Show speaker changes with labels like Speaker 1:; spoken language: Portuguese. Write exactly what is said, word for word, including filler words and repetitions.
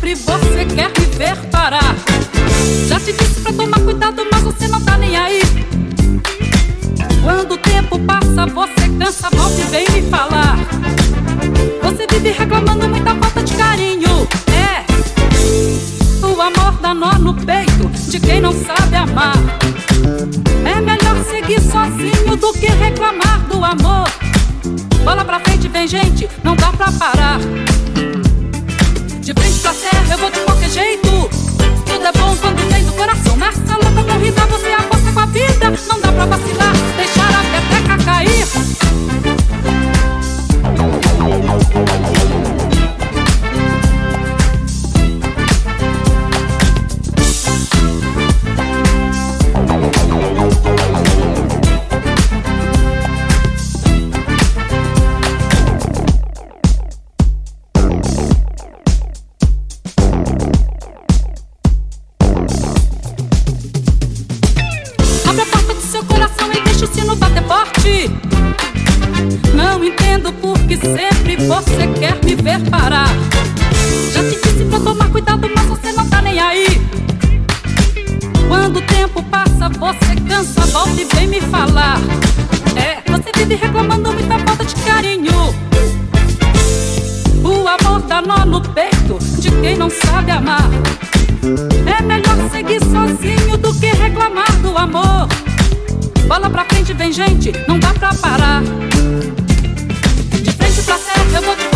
Speaker 1: sempre você quer me ver parar. Já te disse pra tomar cuidado, mas você não tá nem aí. Quando o tempo passa, você cansa, volta e vem me falar. Você vive reclamando muita falta de carinho. É, o amor dá nó no peito de quem não sabe amar. É melhor seguir sozinho do que reclamar do amor. Bola pra frente, vem gente, não dá pra parar. De frente pra terra eu vou de qualquer jeito. Tudo é bom quando vem do coração. Nessa louca corrida você aposta com a vida. Não dá pra vacilar, deixar a peteca cair. Não entendo por que sempre você quer me ver parar. Já te disse pra tomar cuidado, mas você não tá nem aí. Quando o tempo passa, você cansa, volta e vem me falar. É, você vive reclamando muita falta de carinho. O amor dá nó no peito de quem não sabe amar. É melhor seguir sozinho do que reclamar do amor. Bola pra frente, vem gente, não dá pra parar. De frente pra terra eu vou